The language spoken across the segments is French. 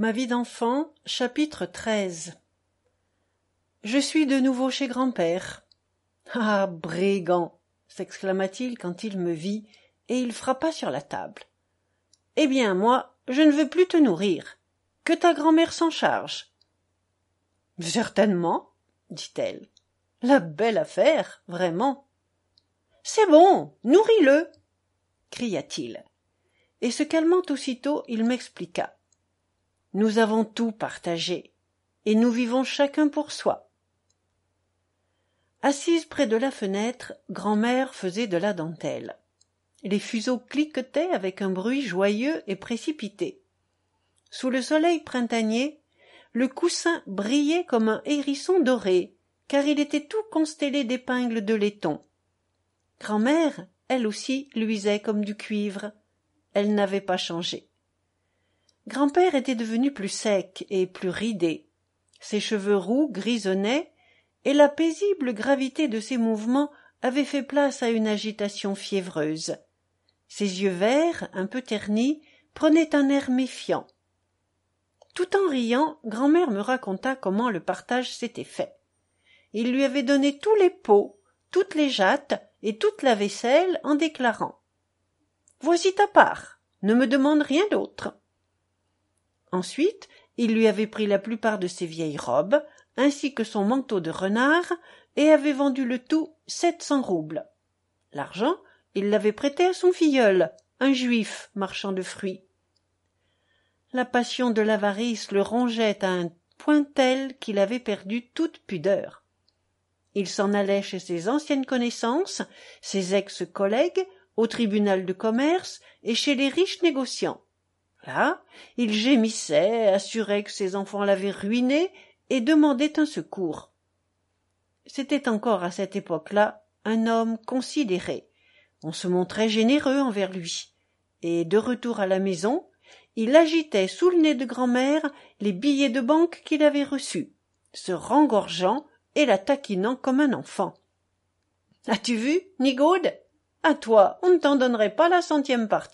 Ma vie d'enfant, chapitre 13. Je suis de nouveau chez grand-père. Ah, brigand! S'exclama-t-il quand il me vit, et il frappa sur la table. Eh bien, moi, je ne veux plus te nourrir. Que ta grand-mère s'en charge. Certainement, dit-elle. La belle affaire, vraiment. C'est bon, nourris-le, cria-t-il. Et se calmant aussitôt, il m'expliqua. Nous avons tout partagé, et nous vivons chacun pour soi. Assise près de la fenêtre, grand-mère faisait de la dentelle. Les fuseaux cliquetaient avec un bruit joyeux et précipité. Sous le soleil printanier, le coussin brillait comme un hérisson doré, car il était tout constellé d'épingles de laiton. Grand-mère, elle aussi, luisait comme du cuivre. Elle n'avait pas changé. Grand-père était devenu plus sec et plus ridé. Ses cheveux roux grisonnaient, et la paisible gravité de ses mouvements avait fait place à une agitation fiévreuse. Ses yeux verts, un peu ternis, prenaient un air méfiant. Tout en riant, grand-mère me raconta comment le partage s'était fait. Il lui avait donné tous les pots, toutes les jattes et toute la vaisselle en déclarant « Voici ta part, ne me demande rien d'autre ». Ensuite, il lui avait pris la plupart de ses vieilles robes, ainsi que son manteau de renard, et avait vendu le tout 700 roubles. L'argent, il l'avait prêté à son filleul, un juif marchand de fruits. La passion de l'avarice le rongeait à un point tel qu'il avait perdu toute pudeur. Il s'en allait chez ses anciennes connaissances, ses ex-collègues, au tribunal de commerce et chez les riches négociants. Là, il gémissait, assurait que ses enfants l'avaient ruiné et demandait un secours. C'était encore à cette époque-là un homme considéré. On se montrait généreux envers lui. Et de retour à la maison, il agitait sous le nez de grand-mère les billets de banque qu'il avait reçus, se rengorgeant et la taquinant comme un enfant. « As-tu vu, Nigaude ? À toi, on ne t'en donnerait pas la 100e partie. »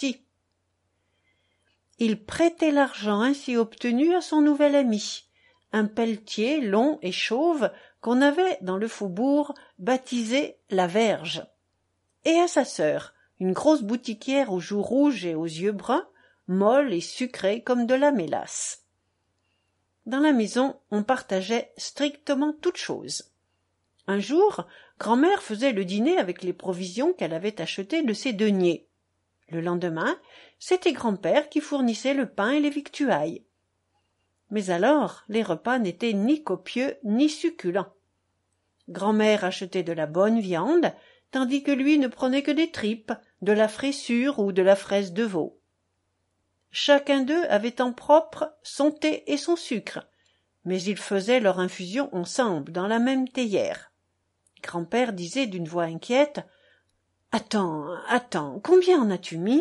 Il prêtait l'argent ainsi obtenu à son nouvel ami, un pelletier long et chauve qu'on avait dans le faubourg baptisé la Verge, et à sa sœur, une grosse boutiquière aux joues rouges et aux yeux bruns, molle et sucrée comme de la mélasse. Dans la maison, on partageait strictement toutes choses. Un jour, grand-mère faisait le dîner avec les provisions qu'elle avait achetées de ses deniers. Le lendemain, c'était grand-père qui fournissait le pain et les victuailles. Mais alors, les repas n'étaient ni copieux ni succulents. Grand-mère achetait de la bonne viande, tandis que lui ne prenait que des tripes, de la fraissure ou de la fraise de veau. Chacun d'eux avait en propre son thé et son sucre, mais ils faisaient leur infusion ensemble, dans la même théière. Grand-père disait d'une voix inquiète « Attends, combien en as-tu mis ?»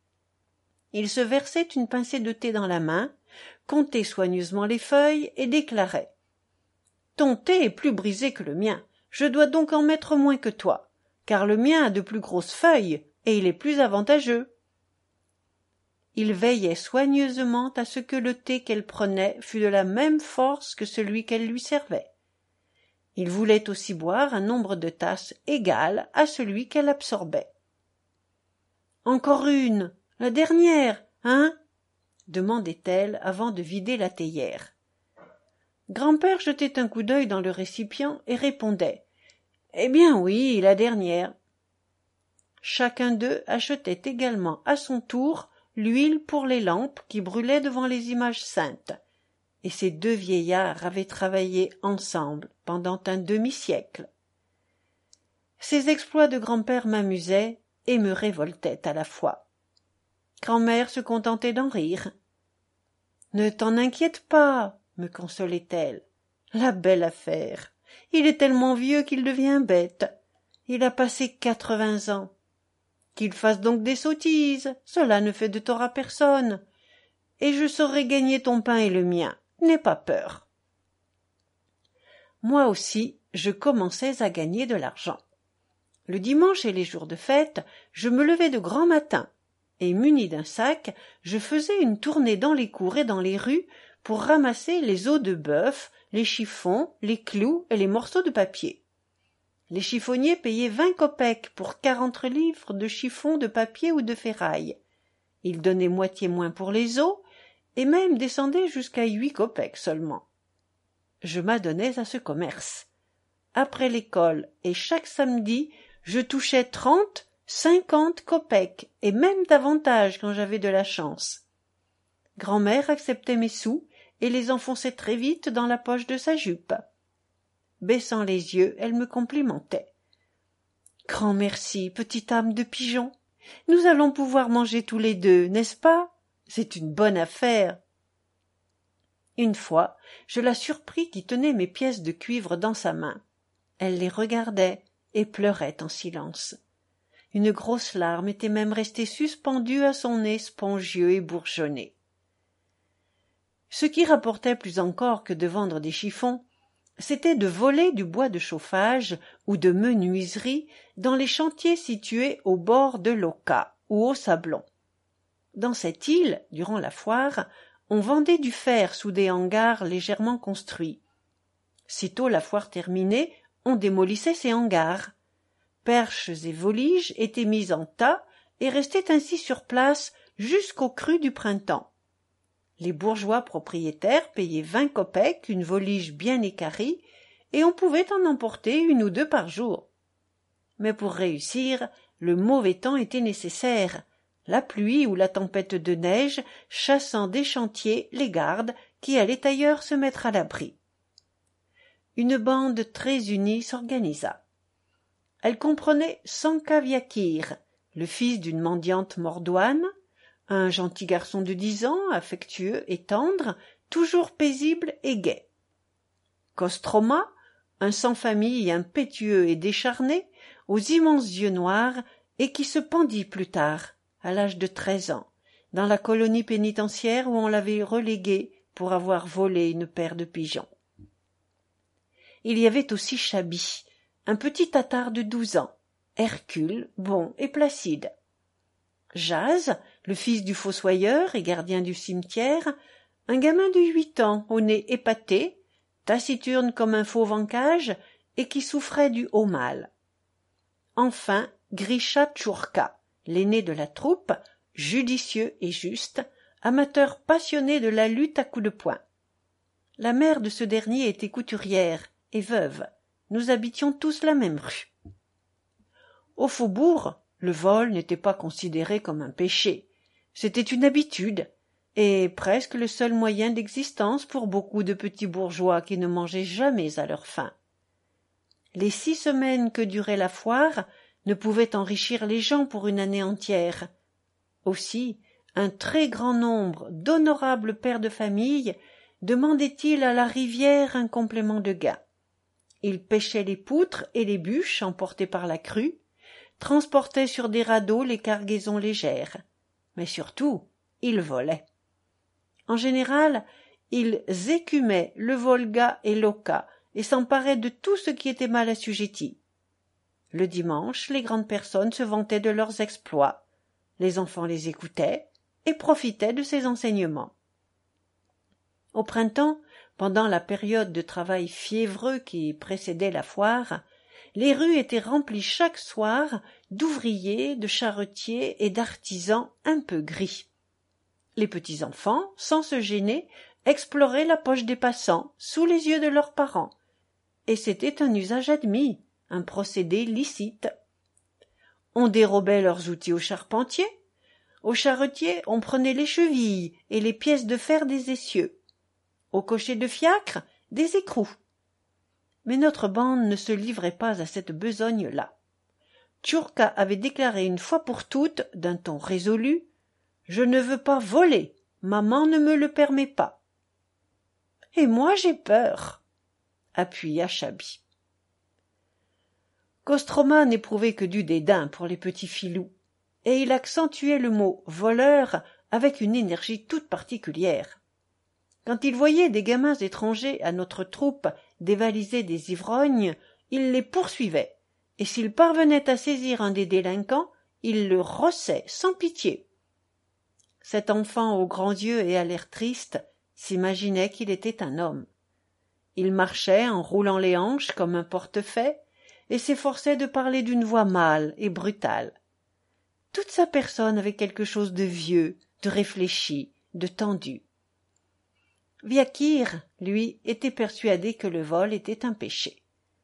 Il se versait une pincée de thé dans la main, comptait soigneusement les feuilles et déclarait « Ton thé est plus brisé que le mien, je dois donc en mettre moins que toi, car le mien a de plus grosses feuilles et il est plus avantageux. » Il veillait soigneusement à ce que le thé qu'elle prenait fût de la même force que celui qu'elle lui servait. Il voulait aussi boire un nombre de tasses égal à celui qu'elle absorbait. « Encore une, la dernière, hein ?» demandait-elle avant de vider la théière. Grand-père jetait un coup d'œil dans le récipient et répondait « Eh bien oui, la dernière. » Chacun d'eux achetait également à son tour l'huile pour les lampes qui brûlaient devant les images saintes. Et ces deux vieillards avaient travaillé ensemble pendant un demi-siècle. Ces exploits de grand-père m'amusaient et me révoltaient à la fois. Grand-mère se contentait d'en rire. « Ne t'en inquiète pas, » me consolait-elle. « La belle affaire. Il est tellement vieux qu'il devient bête. Il a passé 80 ans. Qu'il fasse donc des sottises, cela ne fait de tort à personne. Et je saurai gagner ton pain et le mien. N'aie pas peur. » Moi aussi, je commençais à gagner de l'argent. Le dimanche et les jours de fête, je me levais de grand matin. et muni d'un sac, je faisais une tournée dans les cours et dans les rues pour ramasser les os de bœuf, les chiffons, les clous et les morceaux de papier. Les chiffonniers payaient 20 kopeks pour 40 livres de chiffons de papier ou de ferraille. Ils donnaient moitié moins pour les os, et même descendaient jusqu'à 8 kopeks seulement. Je m'adonnais à ce commerce. Après l'école et chaque samedi, je touchais 30, 50 kopeks, et même davantage quand j'avais de la chance. Grand-mère acceptait mes sous et les enfonçait très vite dans la poche de sa jupe. Baissant les yeux, elle me complimentait. « Grand merci, petite âme de pigeon. Nous allons pouvoir manger tous les deux, n'est-ce pas? C'est une bonne affaire. » Une fois, je la surpris qui tenait mes pièces de cuivre dans sa main. Elle les regardait et pleurait en silence. Une grosse larme était même restée suspendue à son nez spongieux et bourgeonné. Ce qui rapportait plus encore que de vendre des chiffons, c'était de voler du bois de chauffage ou de menuiserie dans les chantiers situés au bord de l'Oka ou au Sablon. Dans cette île, durant la foire, on vendait du fer sous des hangars légèrement construits. Sitôt la foire terminée, on démolissait ces hangars. Perches et voliges étaient mises en tas et restaient ainsi sur place jusqu'aux crues du printemps. Les bourgeois propriétaires payaient 20 kopeks une volige bien équarrie, et on pouvait en emporter une ou deux par jour. Mais pour réussir, le mauvais temps était nécessaire, la pluie ou la tempête de neige chassant des chantiers les gardes qui allaient ailleurs se mettre à l'abri. Une bande très unie s'organisa. Elle comprenait Sanka Viakir, le fils d'une mendiante mordoine, un gentil garçon de 10 ans, affectueux et tendre, toujours paisible et gai. Kostroma, un sans-famille impétueux et décharné, aux immenses yeux noirs, et qui se pendit plus tard, à l'âge de 13 ans, dans la colonie pénitentiaire où on l'avait relégué pour avoir volé une paire de pigeons. Il y avait aussi Chabi, un petit tatar de 12 ans, Hercule, bon et placide. Jaz, le fils du fossoyeur et gardien du cimetière, un gamin de 8 ans, au nez épaté, taciturne comme un fauve en cage, et qui souffrait du haut mal. Enfin, Grisha Tchourka, l'aîné de la troupe, judicieux et juste, amateur passionné de la lutte à coups de poing. La mère de ce dernier était couturière et veuve. Nous habitions tous la même rue. Au faubourg, le vol n'était pas considéré comme un péché. C'était une habitude, et presque le seul moyen d'existence pour beaucoup de petits bourgeois qui ne mangeaient jamais à leur faim. Les 6 semaines que durait la foire ne pouvaient enrichir les gens pour une année entière. Aussi, un très grand nombre d'honorables pères de famille demandaient-ils à la rivière un complément de gain. Ils pêchaient les poutres et les bûches emportées par la crue, transportaient sur des radeaux les cargaisons légères, mais surtout, ils volaient. En général, ils écumaient le Volga et l'Oka et s'emparaient de tout ce qui était mal assujetti. Le dimanche, les grandes personnes se vantaient de leurs exploits, les enfants les écoutaient et profitaient de ces enseignements. Au printemps, pendant la période de travail fiévreux qui précédait la foire, les rues étaient remplies chaque soir d'ouvriers, de charretiers et d'artisans un peu gris. Les petits enfants, sans se gêner, exploraient la poche des passants, sous les yeux de leurs parents. Et c'était un usage admis, un procédé licite. On dérobait leurs outils aux charpentiers. Aux charretiers, on prenait les chevilles et les pièces de fer des essieux. Aux cochers de fiacre, des écrous. Mais notre bande ne se livrait pas à cette besogne-là. Tchourka avait déclaré une fois pour toutes, d'un ton résolu, « Je ne veux pas voler, maman ne me le permet pas. »« Et moi j'ai peur » appuya Chabi. Kostroma n'éprouvait que du dédain pour les petits filous, et il accentuait le mot « voleur » avec une énergie toute particulière. Quand il voyait des gamins étrangers à notre troupe dévaliser des ivrognes, il les poursuivait, et s'il parvenait à saisir un des délinquants, il le rossait sans pitié. cet enfant aux grands yeux et à l'air triste s'imaginait qu'il était un homme. Il marchait en roulant les hanches comme un portefaix et s'efforçait de parler d'une voix mâle et brutale. Toute sa personne avait quelque chose de vieux, de réfléchi, de tendu. Viakir, lui, était persuadé que le vol était un péché.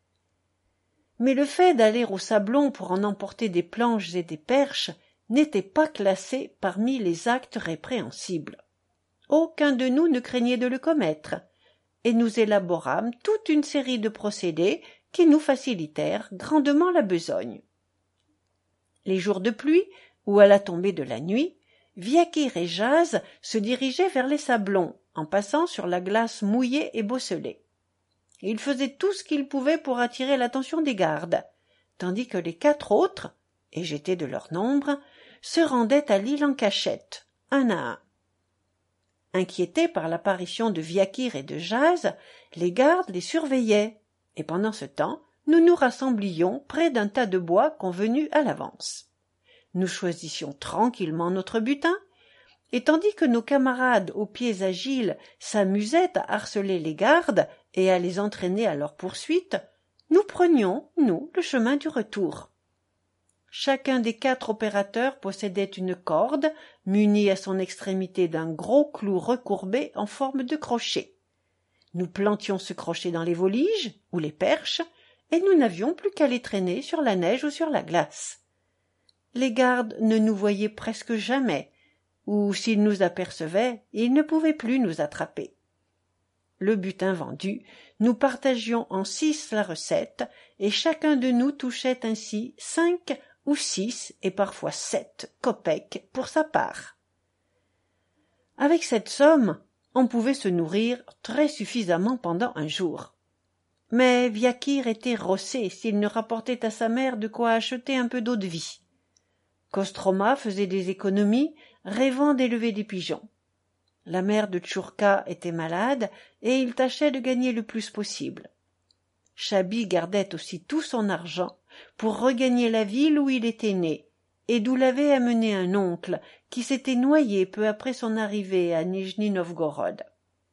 Mais le fait d'aller au sablon pour en emporter des planches et des perches n'était pas classé parmi les actes répréhensibles. Aucun de nous ne craignait de le commettre, et nous élaborâmes toute une série de procédés qui nous facilitèrent grandement la besogne. Les jours de pluie, ou à la tombée de la nuit, Viakir et Jaz se dirigeaient vers les sablons, en passant sur la glace mouillée et bosselée. Ils faisaient tout ce qu'ils pouvaient pour attirer l'attention des gardes, tandis que les 4 autres, et j'étais de leur nombre, se rendaient à l'île en cachette, un à un. Inquiétés par l'apparition de Viakir et de Jaz, les gardes les surveillaient, et pendant ce temps, nous nous rassemblions près d'un tas de bois convenu à l'avance. Nous choisissions tranquillement notre butin, et tandis que nos camarades aux pieds agiles s'amusaient à harceler les gardes et à les entraîner à leur poursuite, nous prenions, nous, le chemin du retour. Chacun des 4 opérateurs possédait une corde munie à son extrémité d'un gros clou recourbé en forme de crochet. Nous plantions ce crochet dans les voliges ou les perches, et nous n'avions plus qu'à les traîner sur la neige ou sur la glace. Les gardes ne nous voyaient presque jamais, ou s'ils nous apercevaient, ils ne pouvaient plus nous attraper. Le butin vendu, nous partagions en 6 la recette, et chacun de nous touchait ainsi 5 ou 6 et parfois 7 kopecks pour sa part. Avec cette somme, on pouvait se nourrir très suffisamment pendant un jour. Mais Viakir était rossé s'il ne rapportait à sa mère de quoi acheter un peu d'eau-de-vie. Kostroma faisait des économies, rêvant d'élever des pigeons. La mère de Tchourka était malade, et il tâchait de gagner le plus possible. Chabi gardait aussi tout son argent pour regagner la ville où il était né, et d'où l'avait amené un oncle qui s'était noyé peu après son arrivée à Nijni-Novgorod.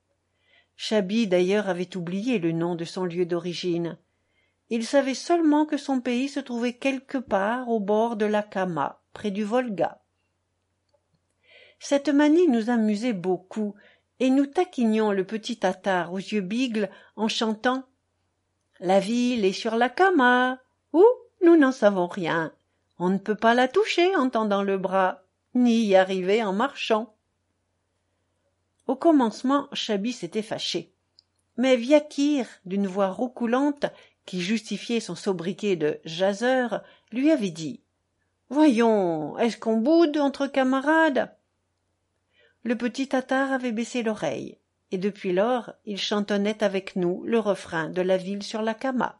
Chabi d'ailleurs avait oublié le nom de son lieu d'origine. Il savait seulement que son pays se trouvait quelque part au bord de la Kama, près du Volga. Cette manie nous amusait beaucoup, et nous taquinions le petit Tatar aux yeux bigles en chantant « La ville est sur la Kama, ou nous n'en savons rien. On ne peut pas la toucher en tendant le bras, ni y arriver en marchant. » Au commencement, Chabi s'était fâché. Mais Viakir, d'une voix roucoulante, qui justifiait son sobriquet de jaseur, lui avait dit « Voyons, est-ce qu'on boude entre camarades ?» Le petit Tatar avait baissé l'oreille, et depuis lors il chantonnait avec nous le refrain de la ville sur la Kama.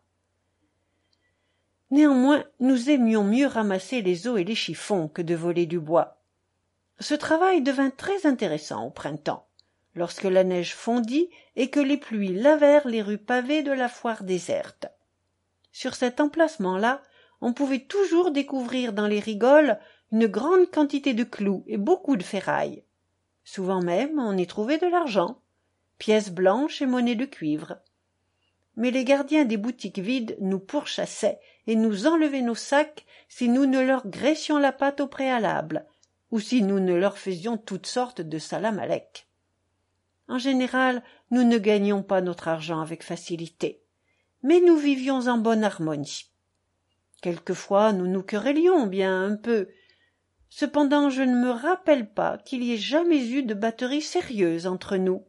Néanmoins, nous aimions mieux ramasser les os et les chiffons que de voler du bois. Ce travail devint très intéressant au printemps, lorsque la neige fondit et que les pluies lavèrent les rues pavées de la foire déserte. Sur cet emplacement-là, on pouvait toujours découvrir dans les rigoles une grande quantité de clous et beaucoup de ferraille. Souvent même, on y trouvait de l'argent, pièces blanches et monnaie de cuivre. Mais les gardiens des boutiques vides nous pourchassaient et nous enlevaient nos sacs si nous ne leur graissions la pâte au préalable, ou si nous ne leur faisions toutes sortes de salam-alek. En général, nous ne gagnions pas notre argent avec facilité, mais nous vivions en bonne harmonie. Quelquefois, nous nous querellions bien un peu. Cependant, je ne me rappelle pas qu'il y ait jamais eu de batterie sérieuse entre nous.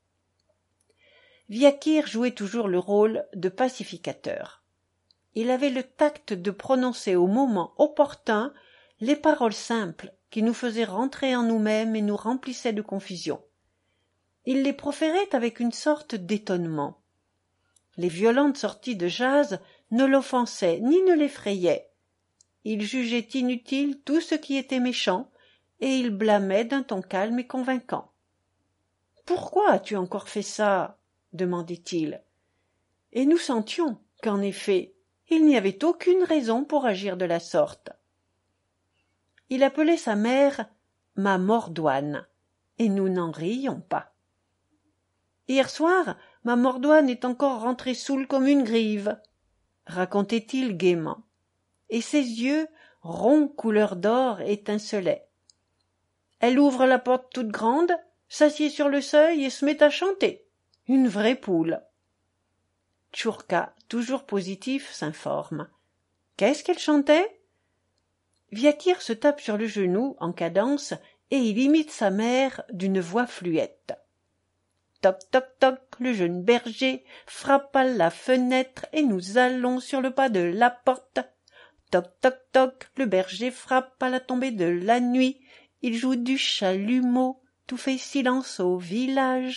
Viakir jouait toujours le rôle de pacificateur. Il avait le tact de prononcer au moment opportun les paroles simples qui nous faisaient rentrer en nous-mêmes et nous remplissaient de confusion. Il les proférait avec une sorte d'étonnement. Les violentes sorties de Jaz ne l'offensaient ni ne l'effrayaient. Il jugeait inutile tout ce qui était méchant, et il blâmait d'un ton calme et convaincant. « Pourquoi as-tu encore fait ça ?» demandait-il. Et nous sentions qu'en effet, il n'y avait aucune raison pour agir de la sorte. Il appelait sa mère ma Mordoine, et nous n'en rions pas. Hier soir, ma Mordoine est encore rentrée saoule comme une grive, racontait-il gaiement, et ses yeux, ronds couleur d'or, étincelaient. Elle ouvre la porte toute grande, s'assied sur le seuil et se met à chanter. Une vraie poule. Tchourka, toujours positif, s'informe. Qu'est-ce qu'elle chantait? Viakir se tape sur le genou en cadence et il imite sa mère d'une voix fluette. Toc toc toc, le jeune berger frappe à la fenêtre et nous allons sur le pas de la porte. Toc toc toc, le berger frappe à la tombée de la nuit. Il joue du chalumeau, tout fait silence au village.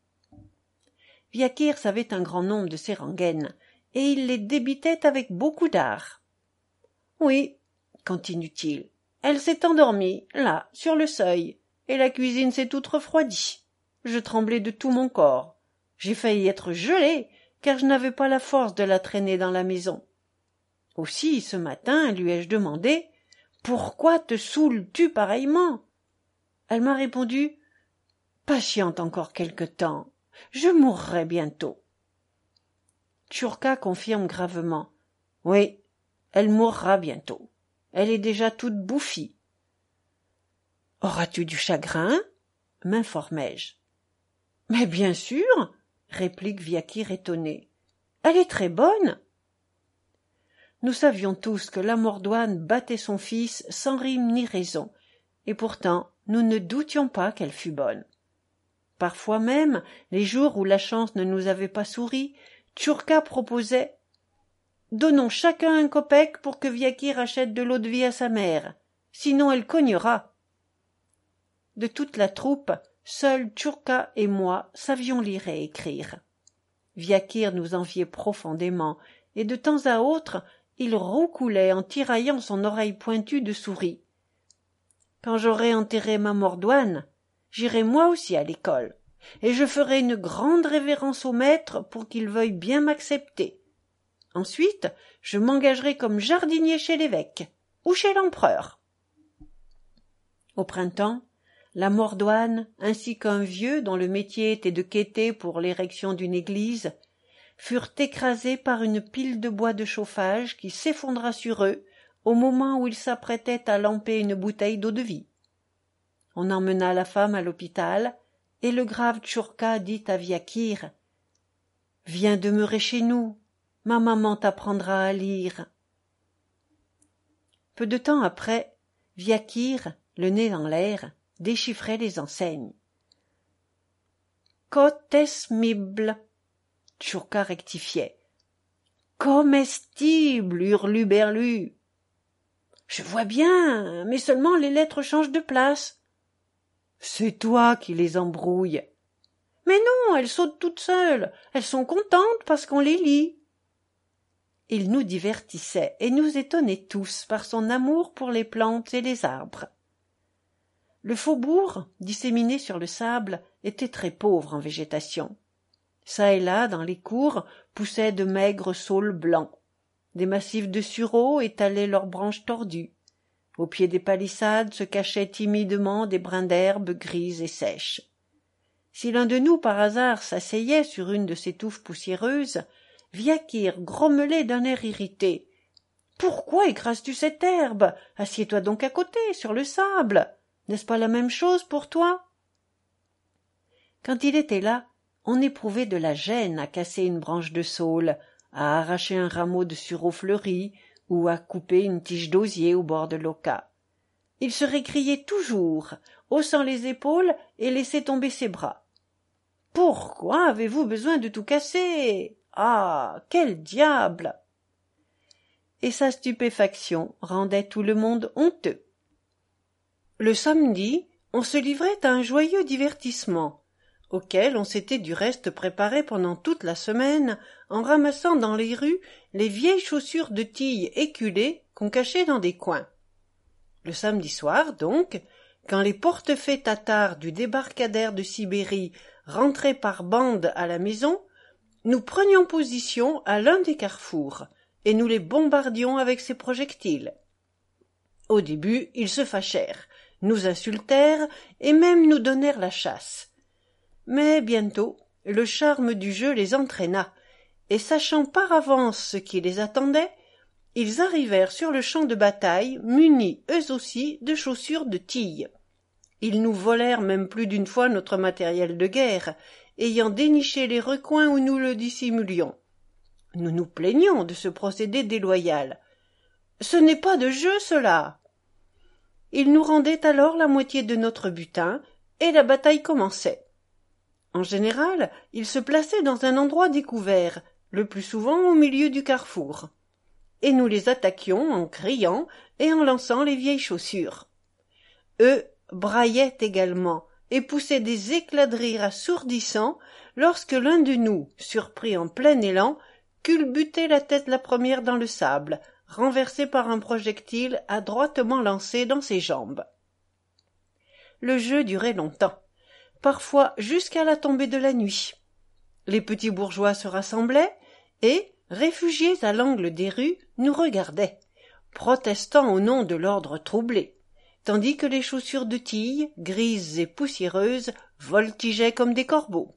Viakir savait un grand nombre de ces rengaines, et il les débitait avec beaucoup d'art. Oui, continue-t-il, elle s'est endormie, là, sur le seuil, et la cuisine s'est toute refroidie. Je tremblais de tout mon corps. J'ai failli être gelé, car je n'avais pas la force de la traîner dans la maison. Aussi, ce matin, lui ai-je demandé « Pourquoi te saoules-tu pareillement ?» Elle m'a répondu « Patiente encore quelque temps, je mourrai bientôt. » Tchourka confirme gravement « Oui, elle mourra bientôt. Elle est déjà toute bouffie. »« Auras-tu du chagrin ?» m'informai-je. « Mais bien sûr !» réplique Viakir étonné. « Elle est très bonne. » Nous savions tous que la Mordoine battait son fils sans rime ni raison, et pourtant nous ne doutions pas qu'elle fût bonne. Parfois même, les jours où la chance ne nous avait pas souri, Tchourka proposait « Donnons chacun un kopek pour que Viakir achète de l'eau-de-vie à sa mère, sinon elle cognera. » De toute la troupe, seuls Tchourka et moi savions lire et écrire. Viakir nous enviait profondément, et de temps à autre, il roucoulait en tiraillant son oreille pointue de souris. Quand j'aurai enterré ma Mordoine, j'irai moi aussi à l'école, et je ferai une grande révérence au maître pour qu'il veuille bien m'accepter. Ensuite, je m'engagerai comme jardinier chez l'évêque, ou chez l'empereur. Au printemps, la Mordoine, ainsi qu'un vieux dont le métier était de quêter pour l'érection d'une église, furent écrasés par une pile de bois de chauffage qui s'effondra sur eux au moment où ils s'apprêtaient à lamper une bouteille d'eau-de-vie. On emmena la femme à l'hôpital, et le grave Tchourka dit à Viakir « Viens demeurer chez nous, ma maman t'apprendra à lire. » Peu de temps après, Viakir, le nez en l'air, déchiffrait les enseignes. « Cotesmible » Tchourka rectifiait. « Comestible, hurluberlu !»« Je vois bien, mais seulement les lettres changent de place. »« C'est toi qui les embrouilles. »« Mais non, elles sautent toutes seules, elles sont contentes parce qu'on les lit. » Il nous divertissait et nous étonnait tous par son amour pour les plantes et les arbres. Le faubourg, disséminé sur le sable, était très pauvre en végétation. Ça et là, dans les cours, poussaient de maigres saules blancs. Des massifs de sureaux étalaient leurs branches tordues. Au pied des palissades se cachaient timidement des brins d'herbe grises et sèches. Si l'un de nous, par hasard, s'asseyait sur une de ces touffes poussiéreuses, Viakir grommelait d'un air irrité. « Pourquoi écrases-tu cette herbe? Assieds-toi donc à côté, sur le sable. N'est-ce pas la même chose pour toi ?» Quand il était là, on éprouvait de la gêne à casser une branche de saule, à arracher un rameau de sureau fleuri ou à couper une tige d'osier au bord de l'oka. Il se récriait toujours, haussant les épaules et laissait tomber ses bras. « Pourquoi avez-vous besoin de tout casser? Ah, quel diable !» Et sa stupéfaction rendait tout le monde honteux. Le samedi, on se livrait à un joyeux divertissement, auquel on s'était du reste préparé pendant toute la semaine en ramassant dans les rues les vieilles chaussures de tille éculées qu'on cachait dans des coins. Le samedi soir, donc, quand les portefaix tatars du débarcadère de Sibérie rentraient par bandes à la maison, nous prenions position à l'un des carrefours, et nous les bombardions avec ces projectiles. Au début, ils se fâchèrent, nous insultèrent et même nous donnèrent la chasse. Mais bientôt, le charme du jeu les entraîna, et sachant par avance ce qui les attendait, ils arrivèrent sur le champ de bataille munis eux aussi de chaussures de tille. Ils nous volèrent même plus d'une fois notre matériel de guerre, ayant déniché les recoins où nous le dissimulions. Nous nous plaignions de ce procédé déloyal. « Ce n'est pas de jeu, cela !» Ils nous rendaient alors la moitié de notre butin, et la bataille commençait. En général, ils se plaçaient dans un endroit découvert, le plus souvent au milieu du carrefour, et nous les attaquions en criant et en lançant les vieilles chaussures. Eux braillaient également et poussaient des éclats de rire assourdissants lorsque l'un de nous, surpris en plein élan, culbutait la tête la première dans le sable, renversé par un projectile adroitement lancé dans ses jambes. Le jeu durait longtemps, parfois jusqu'à la tombée de la nuit. Les petits bourgeois se rassemblaient et, réfugiés à l'angle des rues, nous regardaient, protestant au nom de l'ordre troublé, tandis que les chaussures de tille, grises et poussiéreuses, voltigeaient comme des corbeaux.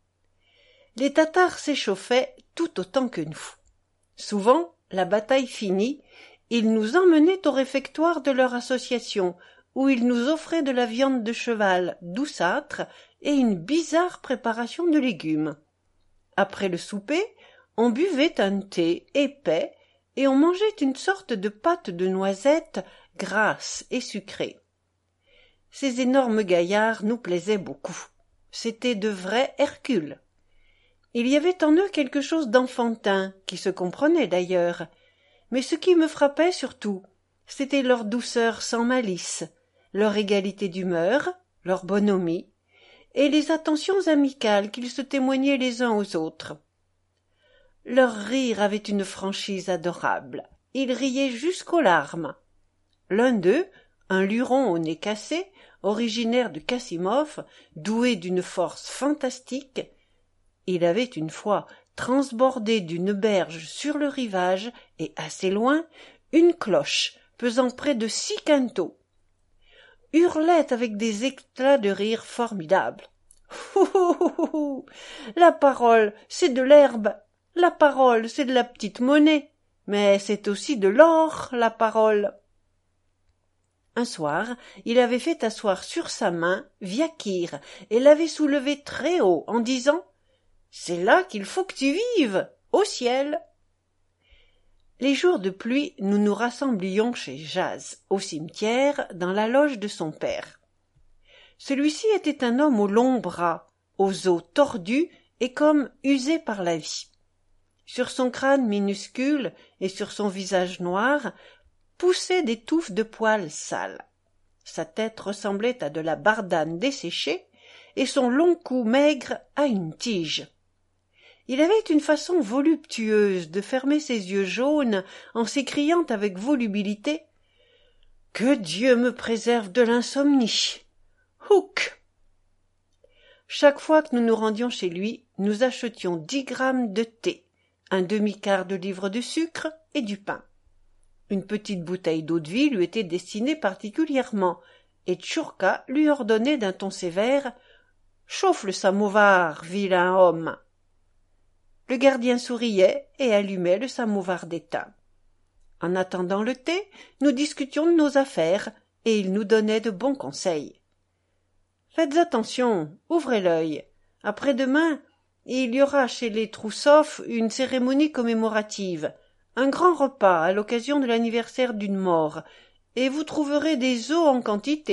Les Tatars s'échauffaient tout autant que nous. Souvent, la bataille finie, ils nous emmenaient au réfectoire de leur association, où ils nous offraient de la viande de cheval douceâtre et une bizarre préparation de légumes. Après le souper, on buvait un thé épais et on mangeait une sorte de pâte de noisettes grasse et sucrée. Ces énormes gaillards nous plaisaient beaucoup. C'étaient de vrais Hercules. Il y avait en eux quelque chose d'enfantin, qui se comprenait d'ailleurs, mais ce qui me frappait surtout, c'était leur douceur sans malice, leur égalité d'humeur, leur bonhomie, et les attentions amicales qu'ils se témoignaient les uns aux autres. Leur rire avait une franchise adorable. Ils riaient jusqu'aux larmes. L'un d'eux, un luron au nez cassé, originaire de Cassimov, doué d'une force fantastique, il avait une fois transbordé d'une berge sur le rivage et assez loin une cloche pesant près de 6 quintaux. Hurlait avec des éclats de rire formidables. La parole, c'est de l'herbe. La parole, c'est de la petite monnaie. Mais c'est aussi de l'or, la parole. Un soir, il avait fait asseoir sur sa main Viakir et l'avait soulevé très haut en disant « C'est là qu'il faut que tu vives, au ciel !» Les jours de pluie, nous nous rassemblions chez Jaz, au cimetière, dans la loge de son père. Celui-ci était un homme aux longs bras, aux os tordus et comme usé par la vie. Sur son crâne minuscule et sur son visage noir poussaient des touffes de poils sales. Sa tête ressemblait à de la bardane desséchée et son long cou maigre à une tige. Il avait une façon voluptueuse de fermer ses yeux jaunes en s'écriant avec volubilité « Que Dieu me préserve de l'insomnie ! Houk !» Chaque fois que nous nous rendions chez lui, nous achetions 10 grammes de thé, un demi-quart de livre de sucre et du pain. Une petite bouteille d'eau-de-vie lui était destinée particulièrement, et Tchourka lui ordonnait d'un ton sévère « Chauffe le samovar, vilain homme !» Le gardien souriait et allumait le samovar d'étain. En attendant le thé, nous discutions de nos affaires, et il nous donnait de bons conseils. « Faites attention, ouvrez l'œil. Après-demain, il y aura chez les Troussov une cérémonie commémorative, un grand repas à l'occasion de l'anniversaire d'une mort, et vous trouverez des os en quantité. »«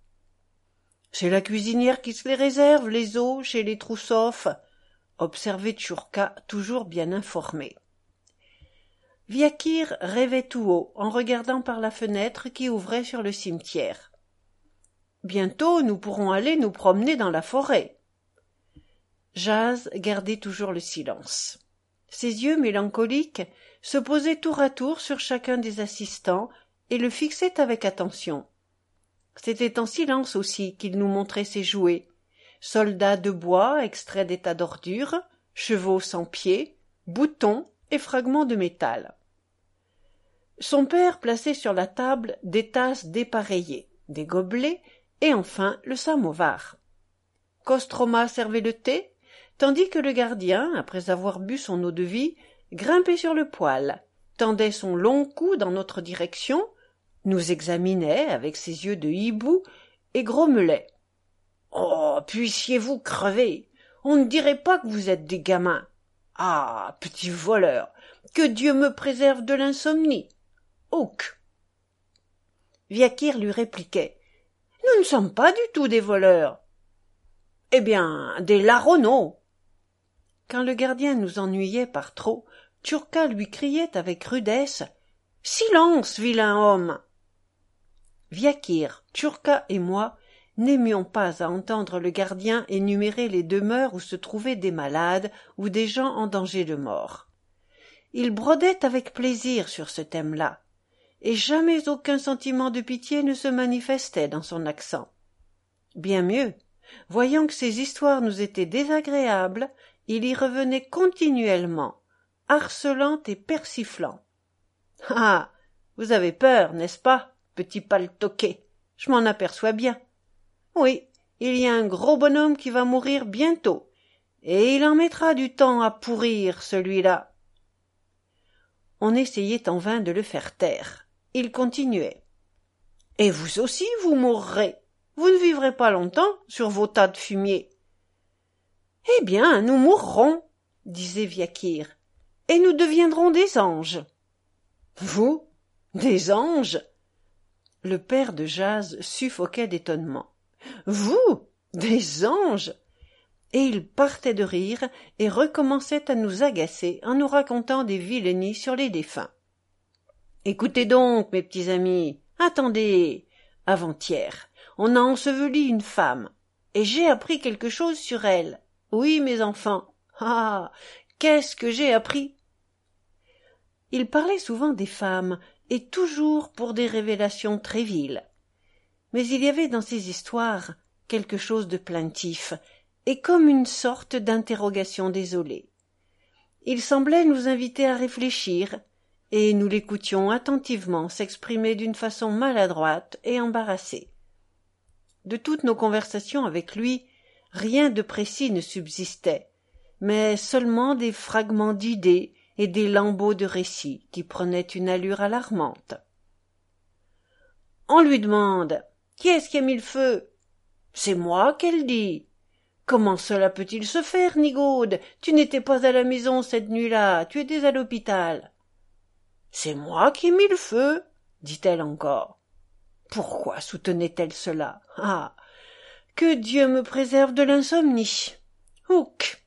C'est la cuisinière qui se les réserve, les os, chez les Troussov, » observait Tchourka, toujours bien informé. Viakir rêvait tout haut en regardant par la fenêtre qui ouvrait sur le cimetière. Bientôt nous pourrons aller nous promener dans la forêt. Jaz gardait toujours le silence. Ses yeux mélancoliques se posaient tour à tour sur chacun des assistants et le fixaient avec attention. C'était en silence aussi qu'il nous montrait ses jouets, soldats de bois extraits des tas d'ordures, chevaux sans pieds, boutons et fragments de métal. Son père plaçait sur la table des tasses dépareillées. des gobelets et enfin le samovar. Kostroma servait le thé, tandis que le gardien, après avoir bu son eau-de-vie, grimpait sur le poêle, tendait son long cou dans notre direction, nous examinait avec ses yeux de hibou et grommelait. « Oh, puissiez-vous crever! On ne dirait pas que vous êtes des gamins. Ah, petit voleur, que Dieu me préserve de l'insomnie. Ouk !» Viakir lui répliquait. « Nous ne sommes pas du tout des voleurs. »« Eh bien, des larronneaux !» Quand le gardien nous ennuyait par trop, Tchurka lui criait avec rudesse. « Silence, vilain homme !» Viakir, Tchurka et moi n'aimions pas à entendre le gardien énumérer les demeures où se trouvaient des malades ou des gens en danger de mort. Il brodait avec plaisir sur ce thème-là, et jamais aucun sentiment de pitié ne se manifestait dans son accent. Bien mieux, voyant que ces histoires nous étaient désagréables, il y revenait continuellement, harcelant et persiflant. « Ah, vous avez peur, n'est-ce pas, petit paltoquet? Je m'en aperçois bien. Oui, il y a un gros bonhomme qui va mourir bientôt, et il en mettra du temps à pourrir, celui-là. » On essayait en vain de le faire taire. Il continuait. « Et vous aussi, vous mourrez. Vous ne vivrez pas longtemps sur vos tas de fumier. »« Eh bien, nous mourrons, » disait Viakir, « et nous deviendrons des anges. »« Vous, des anges ?» Le père de Jaz suffoquait d'étonnement. « Vous, des anges ?» Et il partait de rire et recommençait à nous agacer en nous racontant des vilenies sur les défunts. « Écoutez donc, mes petits amis, attendez. Avant-hier, on a enseveli une femme, et j'ai appris quelque chose sur elle. Oui, mes enfants. Ah, qu'est-ce que j'ai appris !» Il parlait souvent des femmes, et toujours pour des révélations très viles. Mais il y avait dans ces histoires quelque chose de plaintif, et comme une sorte d'interrogation désolée. Il semblait nous inviter à réfléchir, et nous l'écoutions attentivement s'exprimer d'une façon maladroite et embarrassée. De toutes nos conversations avec lui, rien de précis ne subsistait, mais seulement des fragments d'idées et des lambeaux de récits qui prenaient une allure alarmante. On lui demande « Qui est-ce qui a mis le feu ?» « C'est moi qu'elle dit. »« Comment cela peut-il se faire, Nigaude? Tu n'étais pas à la maison cette nuit-là, tu étais à l'hôpital. »« C'est moi qui ai mis le feu, » dit-elle encore. Pourquoi soutenait-elle cela? Ah, que Dieu me préserve de l'insomnie. Ouk.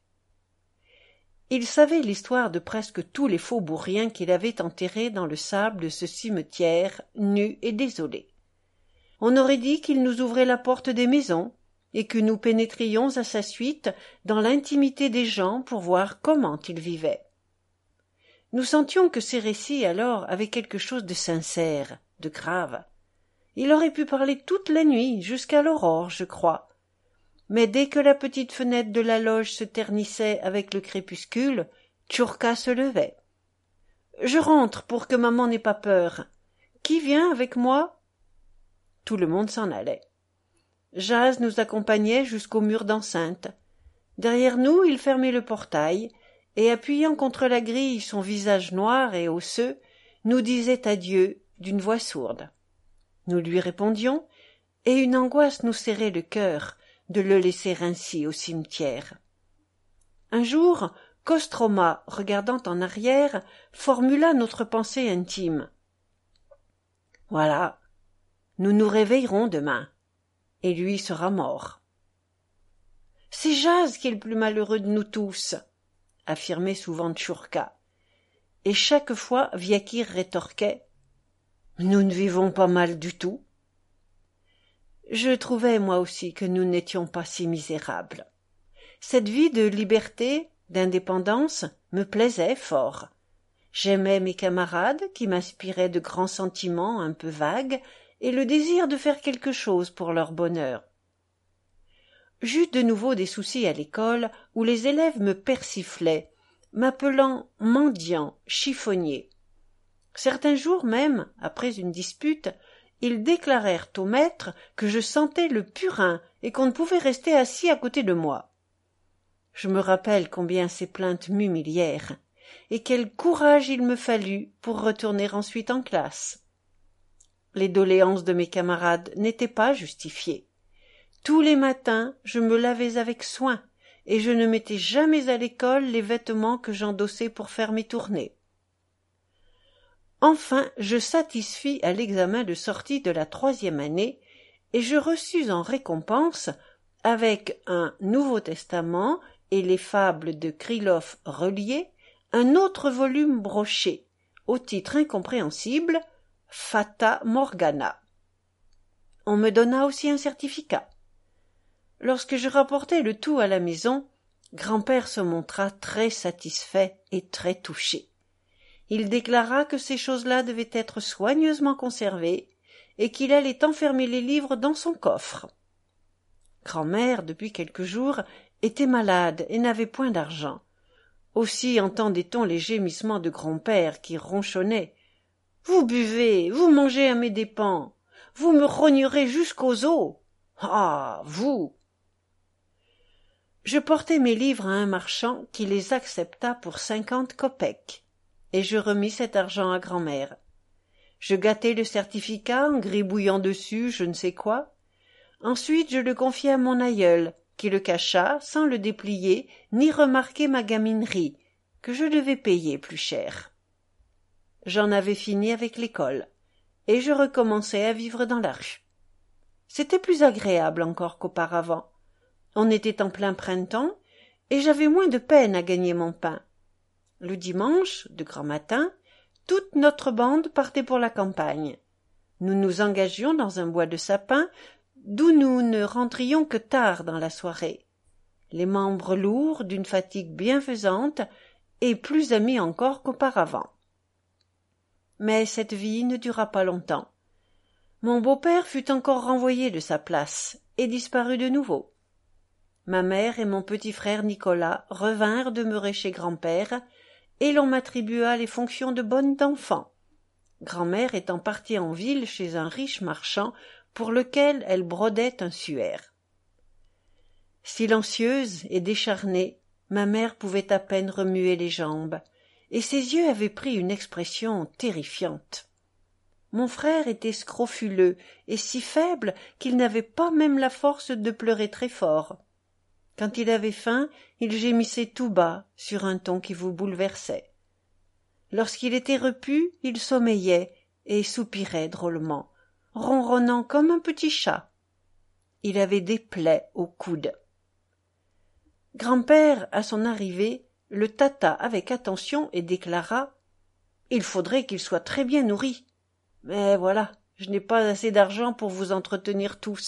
Il savait l'histoire de presque tous les faubouriens qu'il avait enterrés dans le sable de ce cimetière, nu et désolé. On aurait dit qu'il nous ouvrait la porte des maisons et que nous pénétrions à sa suite dans l'intimité des gens pour voir comment ils vivaient. Nous sentions que ces récits alors avaient quelque chose de sincère, de grave. Il aurait pu parler toute la nuit, jusqu'à l'aurore, je crois. Mais dès que la petite fenêtre de la loge se ternissait avec le crépuscule, Tchurka se levait. « Je rentre pour que maman n'ait pas peur. Qui vient avec moi ?» Tout le monde s'en allait. Jaz nous accompagnait jusqu'au mur d'enceinte. Derrière nous, il fermait le portail, et appuyant contre la grille son visage noir et osseux, nous disait adieu d'une voix sourde. Nous lui répondions, et une angoisse nous serrait le cœur de le laisser ainsi au cimetière. Un jour, Kostroma, regardant en arrière, formula notre pensée intime. « Voilà, nous nous réveillerons demain, et lui sera mort. »« C'est Jaz qui est le plus malheureux de nous tous, » affirmait souvent Tchurka, et chaque fois Viakir rétorquait « Nous ne vivons pas mal du tout. » Je trouvais moi aussi que nous n'étions pas si misérables. Cette vie de liberté, d'indépendance, me plaisait fort. J'aimais mes camarades qui m'inspiraient de grands sentiments un peu vagues et le désir de faire quelque chose pour leur bonheur. J'eus de nouveau des soucis à l'école où les élèves me persiflaient, m'appelant mendiant, chiffonnier. Certains jours même, après une dispute, ils déclarèrent au maître que je sentais le purin et qu'on ne pouvait rester assis à côté de moi. Je me rappelle combien ces plaintes m'humilièrent, et quel courage il me fallut pour retourner ensuite en classe. Les doléances de mes camarades n'étaient pas justifiées. Tous les matins, je me lavais avec soin, et je ne mettais jamais à l'école les vêtements que j'endossais pour faire mes tournées. Enfin, je satisfis à l'examen de sortie de la 3e année, et je reçus en récompense, avec un Nouveau Testament et les fables de Krylov reliées, un autre volume broché, au titre incompréhensible, Fata Morgana. On me donna aussi un certificat. Lorsque je rapportai le tout à la maison, grand-père se montra très satisfait et très touché. Il déclara que ces choses-là devaient être soigneusement conservées et qu'il allait enfermer les livres dans son coffre. Grand-mère, depuis quelques jours, était malade et n'avait point d'argent. Aussi entendait-on les gémissements de grand-père qui ronchonnait. « Vous buvez, vous mangez à mes dépens, vous me rognerez jusqu'aux os. Ah, vous !» Je portai mes livres à un marchand qui les accepta pour 50 kopecks, et je remis cet argent à grand-mère. Je gâtai le certificat en gribouillant dessus je ne sais quoi. Ensuite je le confiai à mon aïeul, qui le cacha sans le déplier ni remarquer ma gaminerie, que je devais payer plus cher. J'en avais fini avec l'école, et je recommençai à vivre dans la rue. C'était plus agréable encore qu'auparavant. On était en plein printemps, et j'avais moins de peine à gagner mon pain. Le dimanche, de grand matin, toute notre bande partait pour la campagne. Nous nous engagions dans un bois de sapins, d'où nous ne rentrions que tard dans la soirée, les membres lourds d'une fatigue bienfaisante et plus amis encore qu'auparavant. Mais cette vie ne dura pas longtemps. Mon beau-père fut encore renvoyé de sa place et disparut de nouveau. Ma mère et mon petit frère Nicolas revinrent demeurer chez grand-père, et l'on m'attribua les fonctions de bonne d'enfant, grand-mère étant partie en ville chez un riche marchand pour lequel elle brodait un suaire. Silencieuse et décharnée, ma mère pouvait à peine remuer les jambes, et ses yeux avaient pris une expression terrifiante. Mon frère était scrofuleux et si faible qu'il n'avait pas même la force de pleurer très fort. Quand il avait faim, il gémissait tout bas, sur un ton qui vous bouleversait. Lorsqu'il était repu, il sommeillait et soupirait drôlement, ronronnant comme un petit chat. Il avait des plaies au coude. Grand-père, à son arrivée, le tâta avec attention et déclara « Il faudrait qu'il soit très bien nourri. Mais voilà, je n'ai pas assez d'argent pour vous entretenir tous. »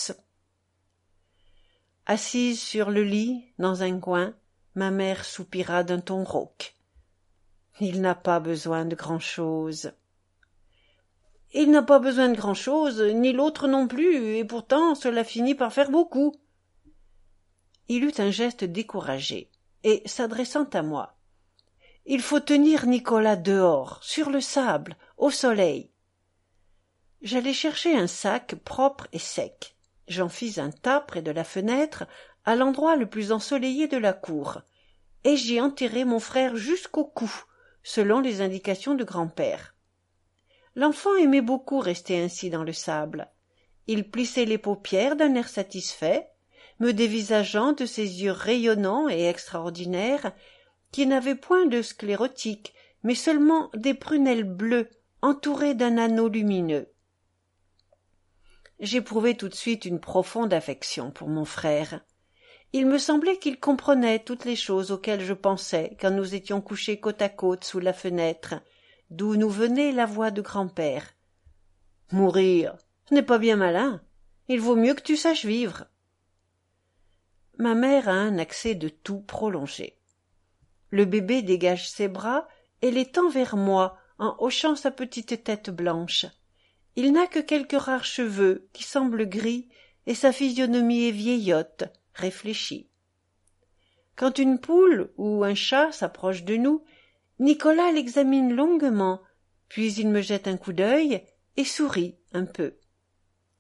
Assise sur le lit, dans un coin, ma mère soupira d'un ton rauque. « Il n'a pas besoin de grand-chose. »« Il n'a pas besoin de grand-chose, ni l'autre non plus, et pourtant cela finit par faire beaucoup. » Il eut un geste découragé, et, s'adressant à moi, « Il faut tenir Nicolas dehors, sur le sable, au soleil. » J'allai chercher un sac propre et sec. J'en fis un tas près de la fenêtre, à l'endroit le plus ensoleillé de la cour, et j'y enterrai mon frère jusqu'au cou, selon les indications de grand-père. L'enfant aimait beaucoup rester ainsi dans le sable. Il plissait les paupières d'un air satisfait, me dévisageant de ses yeux rayonnants et extraordinaires, qui n'avaient point de sclérotique, mais seulement des prunelles bleues entourées d'un anneau lumineux. J'éprouvai tout de suite une profonde affection pour mon frère. Il me semblait qu'il comprenait toutes les choses auxquelles je pensais quand nous étions couchés côte à côte sous la fenêtre, d'où nous venait la voix de grand-père. « Mourir, ce n'est pas bien malin. Il vaut mieux que tu saches vivre. » Ma mère a un accès de toux prolongé. Le bébé dégage ses bras et les tend vers moi en hochant sa petite tête blanche. Il n'a que quelques rares cheveux qui semblent gris et sa physionomie est vieillotte, réfléchie. Quand une poule ou un chat s'approche de nous, Nicolas l'examine longuement, puis il me jette un coup d'œil et sourit un peu.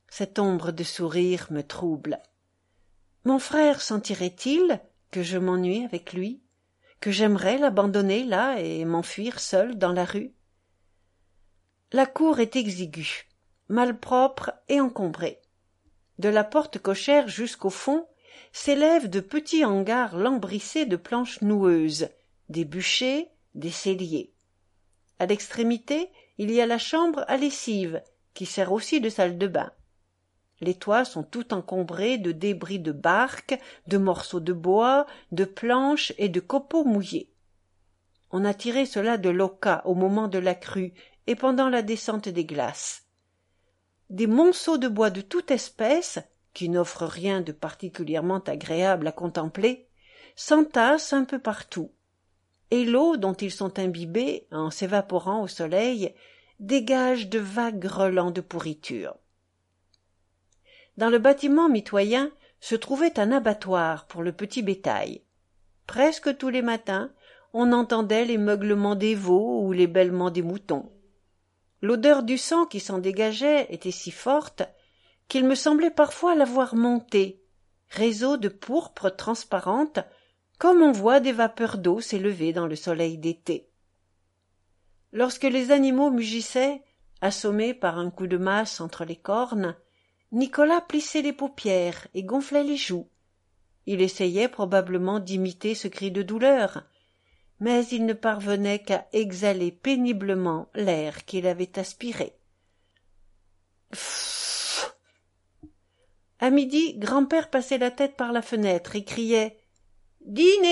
Cette ombre de sourire me trouble. Mon frère sentirait-il que je m'ennuie avec lui, que j'aimerais l'abandonner là et m'enfuir seul dans la rue? La cour est exiguë, malpropre et encombrée. De la porte cochère jusqu'au fond s'élèvent de petits hangars lambrissés de planches noueuses, des bûchers, des celliers. À l'extrémité, il y a la chambre à lessive, qui sert aussi de salle de bain. Les toits sont tout encombrés de débris de barques, de morceaux de bois, de planches et de copeaux mouillés. On a tiré cela de l'Oka au moment de la crue et pendant la descente des glaces. Des monceaux de bois de toute espèce, qui n'offrent rien de particulièrement agréable à contempler, s'entassent un peu partout, et l'eau dont ils sont imbibés, en s'évaporant au soleil, dégage de vagues relents de pourriture. Dans le bâtiment mitoyen se trouvait un abattoir pour le petit bétail. Presque tous les matins, on entendait les meuglements des veaux ou les bêlements des moutons. L'odeur du sang qui s'en dégageait était si forte qu'il me semblait parfois la voir monter, réseau de pourpre transparente, comme on voit des vapeurs d'eau s'élever dans le soleil d'été. Lorsque les animaux mugissaient, assommés par un coup de masse entre les cornes, Nicolas plissait les paupières et gonflait les joues. Il essayait probablement d'imiter ce cri de douleur, mais il ne parvenait qu'à exhaler péniblement l'air qu'il avait aspiré. Pfff. À midi, grand-père passait la tête par la fenêtre et criait « Dîner !»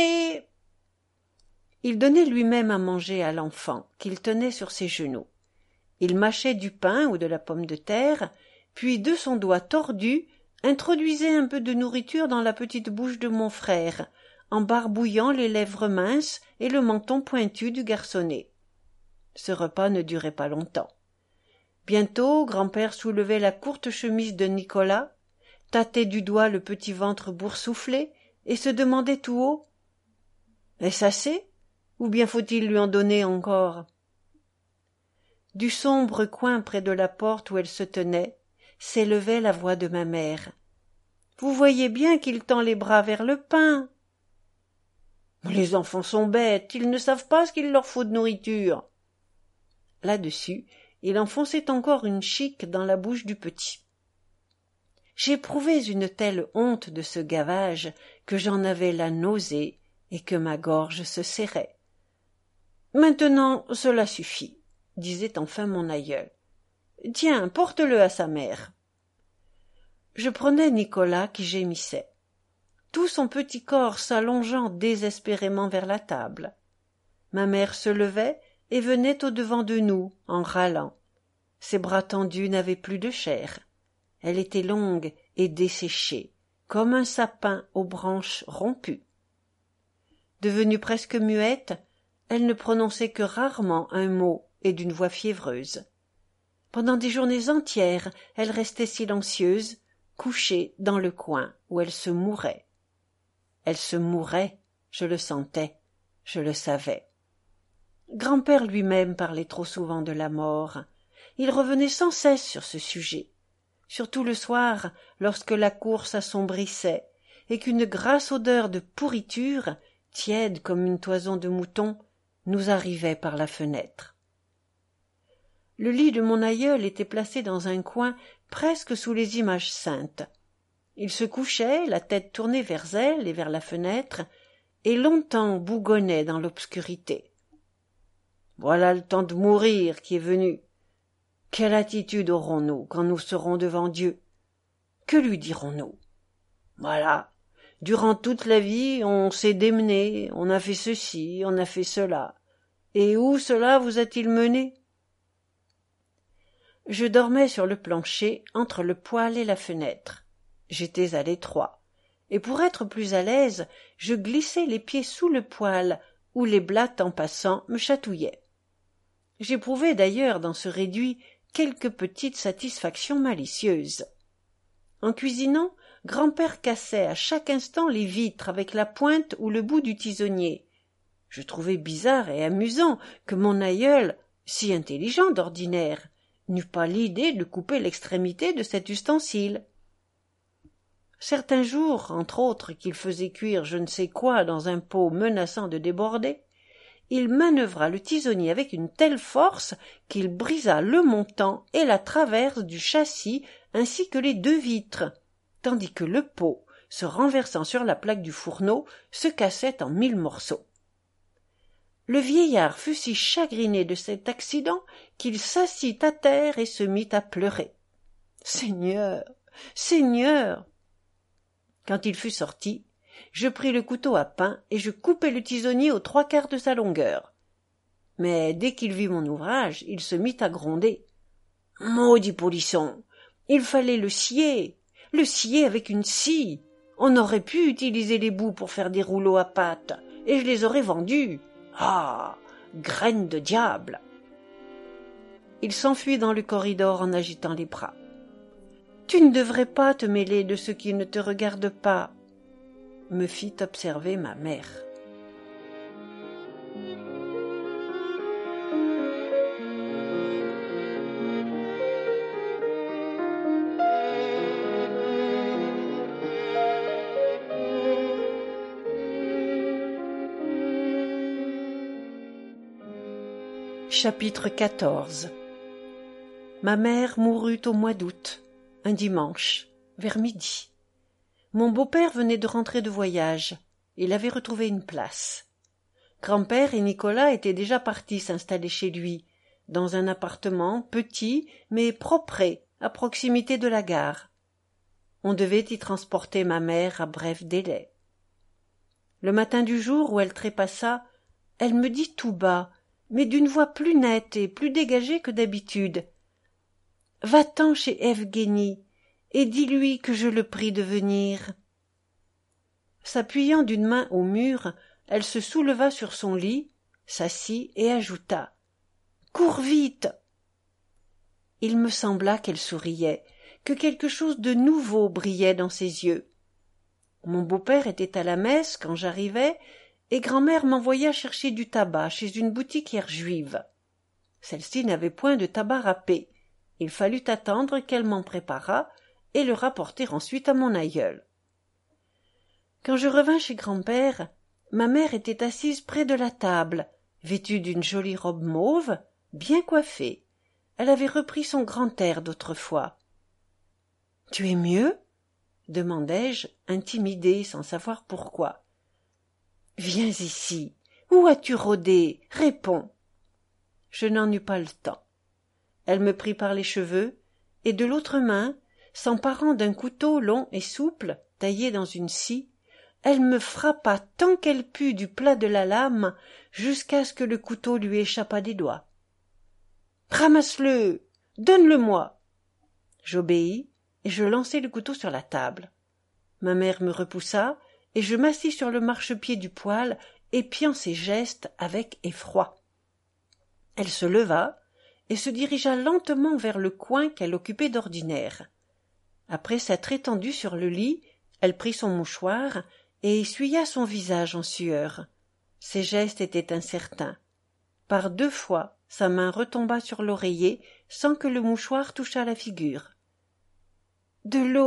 Il donnait lui-même à manger à l'enfant, qu'il tenait sur ses genoux. Il mâchait du pain ou de la pomme de terre, puis de son doigt tordu introduisait un peu de nourriture dans la petite bouche de mon frère, en barbouillant les lèvres minces et le menton pointu du garçonnet. Ce repas ne durait pas longtemps. Bientôt, grand-père soulevait la courte chemise de Nicolas, tâtait du doigt le petit ventre boursouflé et se demandait tout haut « Est-ce assez ? Ou bien faut-il lui en donner encore ?» Du sombre coin près de la porte où elle se tenait, s'élevait la voix de ma mère. « Vous voyez bien qu'il tend les bras vers le pain. » Les enfants sont bêtes, ils ne savent pas ce qu'il leur faut de nourriture. Là-dessus, il enfonçait encore une chique dans la bouche du petit. J'éprouvais une telle honte de ce gavage que j'en avais la nausée et que ma gorge se serrait. « Maintenant, cela suffit, » disait enfin mon aïeul. « Tiens, porte-le à sa mère. » Je prenais Nicolas qui gémissait, tout son petit corps s'allongeant désespérément vers la table. Ma mère se levait et venait au-devant de nous en râlant. Ses bras tendus n'avaient plus de chair. Elle était longue et desséchée, comme un sapin aux branches rompues. Devenue presque muette, elle ne prononçait que rarement un mot et d'une voix fiévreuse. Pendant des journées entières, elle restait silencieuse, couchée dans le coin où elle se mourait. Elle se mourait, je le sentais, je le savais. Grand-père lui-même parlait trop souvent de la mort. Il revenait sans cesse sur ce sujet, surtout le soir, lorsque la cour s'assombrissait et qu'une grasse odeur de pourriture, tiède comme une toison de mouton, nous arrivait par la fenêtre. Le lit de mon aïeul était placé dans un coin presque sous les images saintes. Il se couchait, la tête tournée vers elle et vers la fenêtre, et longtemps bougonnait dans l'obscurité. Voilà le temps de mourir qui est venu. Quelle attitude aurons-nous quand nous serons devant Dieu? Que lui dirons-nous? Voilà, durant toute la vie, on s'est démené, on a fait ceci, on a fait cela. Et où cela vous a-t-il mené? Je dormais sur le plancher, entre le poêle et la fenêtre. J'étais à l'étroit, et pour être plus à l'aise, je glissais les pieds sous le poêle, où les blattes en passant me chatouillaient. J'éprouvais d'ailleurs dans ce réduit quelques petites satisfactions malicieuses. En cuisinant, grand-père cassait à chaque instant les vitres avec la pointe ou le bout du tisonnier. Je trouvais bizarre et amusant que mon aïeul, si intelligent d'ordinaire, n'eut pas l'idée de couper l'extrémité de cet ustensile. Certains jours, entre autres, qu'il faisait cuire je ne sais quoi dans un pot menaçant de déborder, il manœuvra le tisonnier avec une telle force qu'il brisa le montant et la traverse du châssis ainsi que les 2 vitres, tandis que le pot, se renversant sur la plaque du fourneau, se cassait en 1000 morceaux. Le vieillard fut si chagriné de cet accident qu'il s'assit à terre et se mit à pleurer. « Seigneur, Seigneur !» Quand il fut sorti, je pris le couteau à pain et je coupai le tisonnier aux 3/4 de sa longueur. Mais dès qu'il vit mon ouvrage, il se mit à gronder. « Maudit polisson, il fallait le scier avec une scie. On aurait pu utiliser les bouts pour faire des rouleaux à pâte, et je les aurais vendus. Ah, graine de diable !» Il s'enfuit dans le corridor en agitant les bras. « Tu ne devrais pas te mêler de ce qui ne te regarde pas, » me fit observer ma mère. Chapitre 14. Ma mère mourut au mois d'août, un dimanche, vers midi. Mon beau-père venait de rentrer de voyage. Il avait retrouvé une place. Grand-père et Nicolas étaient déjà partis s'installer chez lui, dans un appartement petit mais propre, à proximité de la gare. On devait y transporter ma mère à bref délai. Le matin du jour où elle trépassa, elle me dit tout bas, mais d'une voix plus nette et plus dégagée que d'habitude: « Va-t'en chez Evguénie et dis-lui que je le prie de venir. » S'appuyant d'une main au mur, elle se souleva sur son lit, s'assit et ajouta: « Cours vite !» Il me sembla qu'elle souriait, que quelque chose de nouveau brillait dans ses yeux. Mon beau-père était à la messe quand j'arrivai, et grand-mère m'envoya chercher du tabac chez une boutiquière juive. Celle-ci n'avait point de tabac râpé. Il fallut attendre qu'elle m'en préparât et le rapporter ensuite à mon aïeul. Quand je revins chez grand-père, ma mère était assise près de la table, vêtue d'une jolie robe mauve, bien coiffée. Elle avait repris son grand air d'autrefois. « Tu es mieux ?» demandai-je, intimidé, sans savoir pourquoi. « Viens ici. Où as-tu rôdé? Réponds. » Je n'en eus pas le temps. Elle me prit par les cheveux, et de l'autre main, s'emparant d'un couteau long et souple, taillé dans une scie, elle me frappa tant qu'elle put du plat de la lame, jusqu'à ce que le couteau lui échappât des doigts. « Ramasse-le! Donne-le-moi !» J'obéis, et je lançai le couteau sur la table. Ma mère me repoussa, et je m'assis sur le marchepied du poêle, épiant ses gestes avec effroi. Elle se leva et se dirigea lentement vers le coin qu'elle occupait d'ordinaire. Après s'être étendue sur le lit, elle prit son mouchoir et essuya son visage en sueur. Ses gestes étaient incertains. Par 2 fois, sa main retomba sur l'oreiller sans que le mouchoir touchât la figure. « De l'eau !»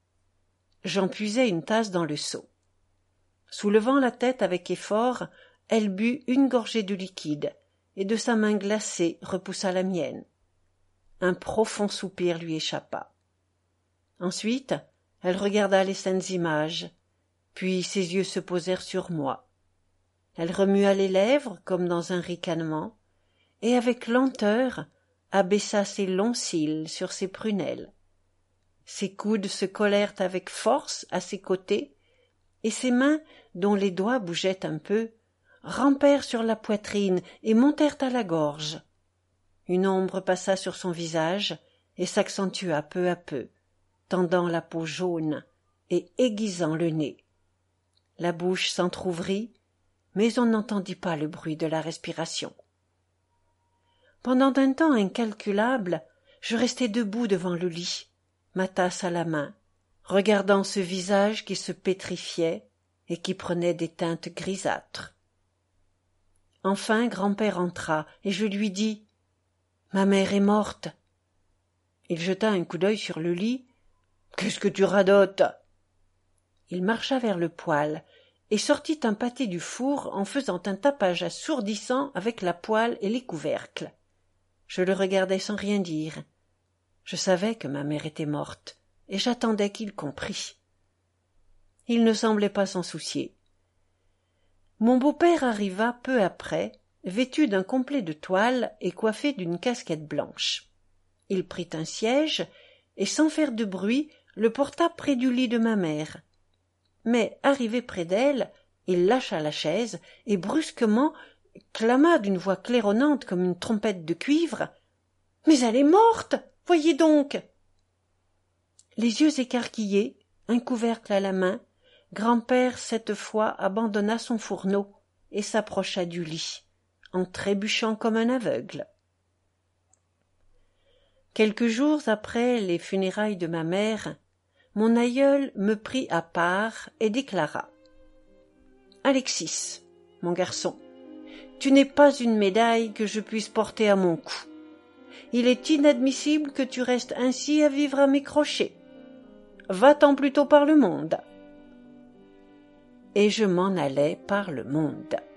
J'en puisai une tasse dans le seau. Soulevant la tête avec effort, elle but une gorgée de liquide, et de sa main glacée repoussa la mienne. Un profond soupir lui échappa. Ensuite, elle regarda les saintes images, puis ses yeux se posèrent sur moi. Elle remua les lèvres comme dans un ricanement, et avec lenteur abaissa ses longs cils sur ses prunelles. Ses coudes se collèrent avec force à ses côtés, et ses mains, dont les doigts bougeaient un peu, rampèrent sur la poitrine et montèrent à la gorge. Une ombre passa sur son visage et s'accentua peu à peu, tendant la peau jaune et aiguisant le nez. La bouche s'entr'ouvrit, mais on n'entendit pas le bruit de la respiration. Pendant un temps incalculable, je restai debout devant le lit, ma tasse à la main, regardant ce visage qui se pétrifiait et qui prenait des teintes grisâtres. Enfin grand-père entra, et je lui dis: « Ma mère est morte, Il jeta un coup d'œil sur le lit. « Qu'est-ce que tu radotes ?» Il marcha vers le poêle et sortit un pâté du four en faisant un tapage assourdissant avec la poêle et les couvercles. Je le regardais sans rien dire. Je savais que ma mère était morte, et j'attendais qu'il comprît. Il ne semblait pas s'en soucier. Mon beau-père arriva peu après, vêtu d'un complet de toile et coiffé d'une casquette blanche. Il prit un siège, et sans faire de bruit, le porta près du lit de ma mère. Mais, arrivé près d'elle, il lâcha la chaise, et brusquement clama d'une voix claironnante comme une trompette de cuivre. « Mais elle est morte! Voyez donc !» Les yeux écarquillés, un couvercle à la main, grand-père cette fois abandonna son fourneau et s'approcha du lit, en trébuchant comme un aveugle. Quelques jours après les funérailles de ma mère, mon aïeul me prit à part et déclara: « Alexis, mon garçon, tu n'es pas une médaille que je puisse porter à mon cou. Il est inadmissible que tu restes ainsi à vivre à mes crochets. Va-t'en plutôt par le monde. » Et je m'en allais par le monde.